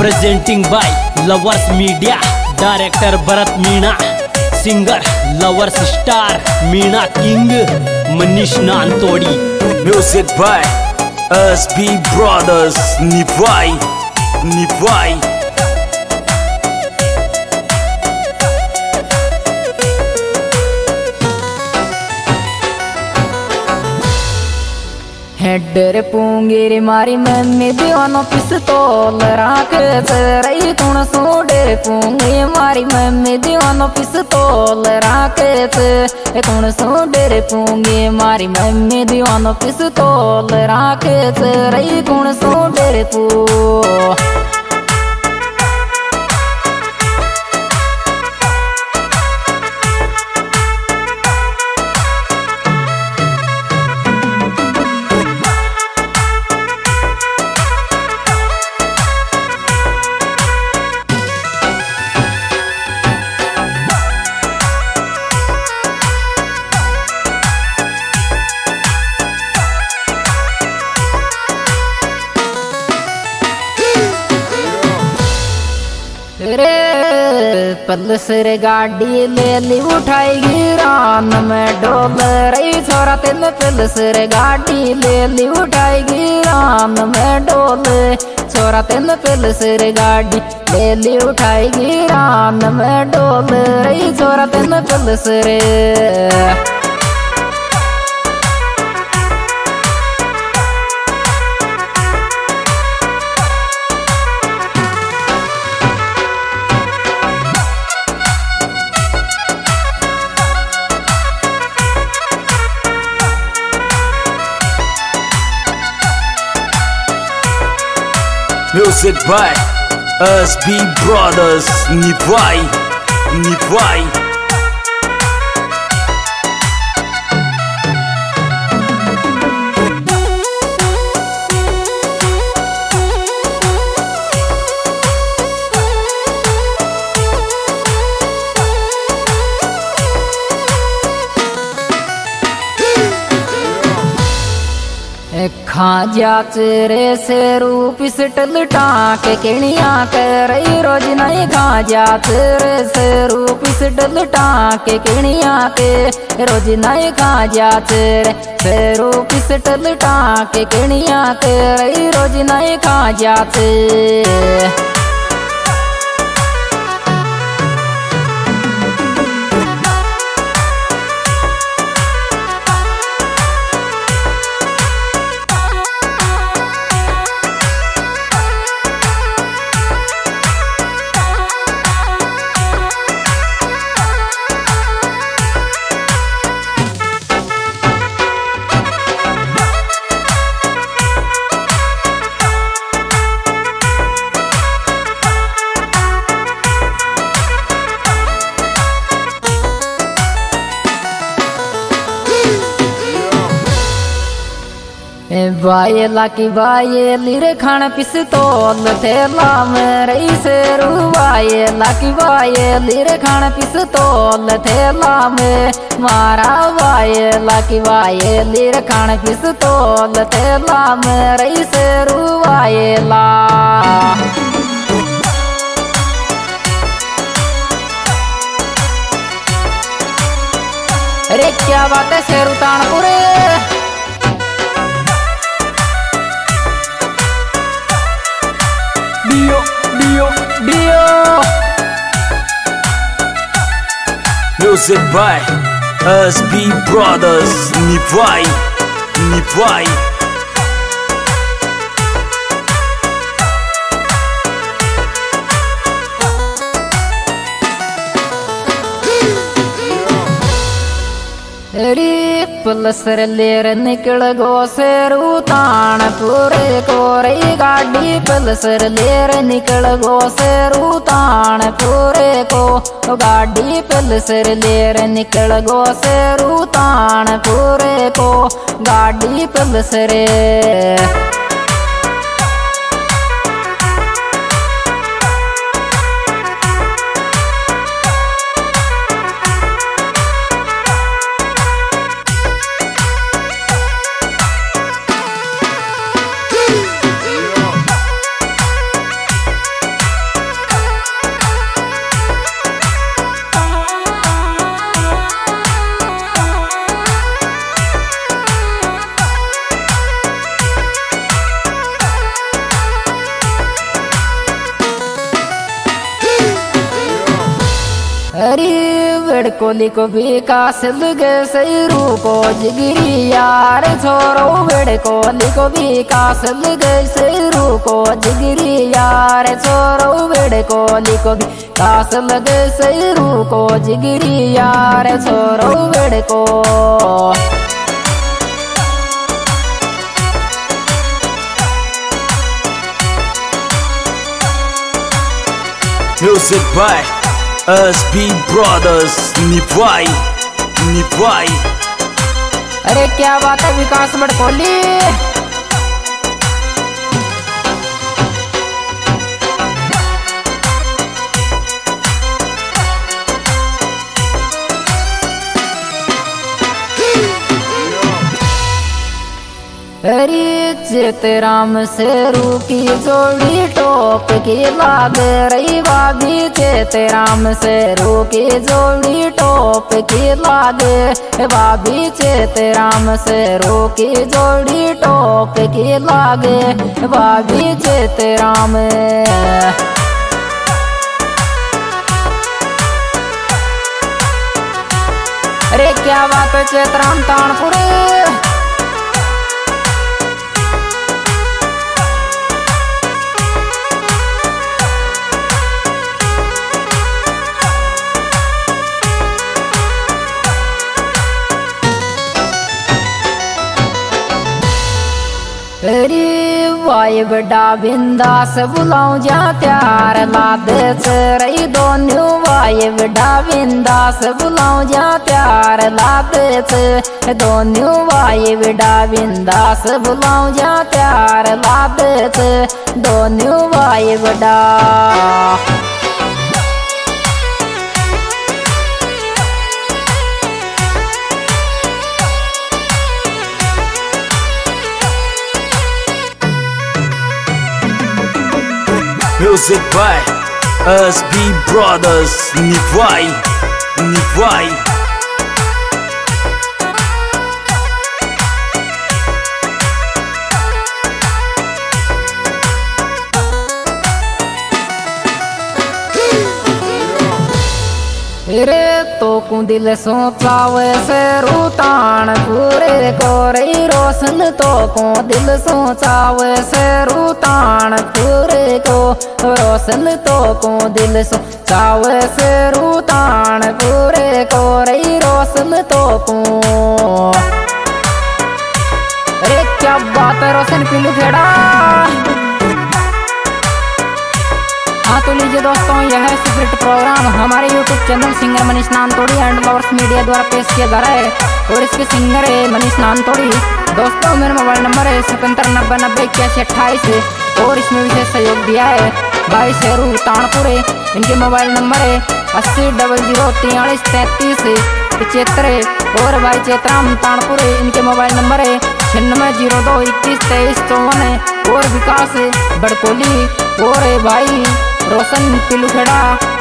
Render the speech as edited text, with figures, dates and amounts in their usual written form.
Presenting by lovers media, director Bharat Meena, singer lovers star Meena king, Manish Nantodi. Music by SB brothers, निभाई निभाई। Header पूंगेरे मारी mummy दीवानो पिस्तौल राख रही तुण सोडर पूंगे मारी मम्मी दीवानो पिस्तौल राख तुण सोडर पूंगे मारी मम्मी दीवानो पिस्तौल राख रही तुण सोडर पू। रे पल्सर गाड़ी ले ली उठाएगी रान में डोल रही छोरा तेन पल्सर गाड़ी ले ली उठाएगी रान में डोल छोरा तेन पल्सर गाड़ी ले ली उठाएगी रान में डोल रही छोरा तेन Pulsar. Music by SB brothers, निभाई निभाई। खा जाच रे से रूप पिस्टल टाक किणिया कर रोज नहीं खा जाच रे से रूप पिस्टल टाक किणिया के रोज नहीं खा जाच रे से रूप पिस्टल टाक किणिया कर रोज नहीं खा जाच। वायला की वायली रे खान पिस्तौल थेला में रही से रू वायला की वायली रे खान पिस्तौल थेला में मारा वायला की वायली रे खान पिस्तौल थेला में रही से रू वायला। अरे क्या बात है शेरू तानपुरे। डियो डियो डियो। म्यूजिक बाय SB ब्रदर्स, निभाई निभाई। रे पल्सर लेर निकल गो सेरू तान पूरे को रही गाड़ी पल्सर लेर निकल गो सेरू तान पूरे को गाड़ी पल्सर लेर निकल गो सेरू तान पूरे को गाड़ी पल्सर। अरे बेड़कोली को विकास लगे सैरू को जिगरी यार छोरो बेड़कोली को विकास लगे सैरू को जिगरी यार छोरो बेड़कोली को विकास लगे सैरू को जिगरी यार छोरो बेड़को Music by SB Brothers निभाई निभाई। अरे क्या बात है विकास बेड़कोली। अरे चितराम शेरू की जोड़ी टोप की लाग रही भाभी चितराम शेरू की जोड़ी टोप की लाग भाभी चितराम शेरू की जोड़ी टोप की लाग भाभी चितराम। अरे क्या बात है चितराम तानपुर। अरे वाई बड़ा बिंदास बुलाऊं जा त्यार लादे रही दोनों वाई बड़ा बिंदास बुलाऊं जा त्यार लादे दोनों वाई बड़ा बिंदास बुलाऊं जा त्यार लादे दोनों वाई बड़ा। Music by SB Brothers निभाई निभाई। रे तो को दिल सोचावे से रूतान पूरे को रही रोशन तो को दिल सोचावे से रूतान पूरे को रोशन तो को दिल सोचावे से रूतान पूरे को रही रोशन तो को। अरे क्या बात है रोशन पिल्लू खेड़ा। हाँ तो लीजिए दोस्तों यह सीक्रेट प्रोग्राम हमारे YouTube channel singer Manish Nantodi and lovers media द्वारा पेश किया जा रहा है और इसके सिंगर है मनीष नानतोड़ी। दोस्तों मेरा मोबाइल नंबर है 7790908128 और इसमें विशेष सहयोग दिया है भाई शेरू तानपुर। इनके मोबाइल नंबर है 8000433375 और भाई चेतराम तानपुर। इनके मोबाइल नंबर है 9602212354 और विकास बेड़कोली और भाई रोशन पिल्लू खेड़ा।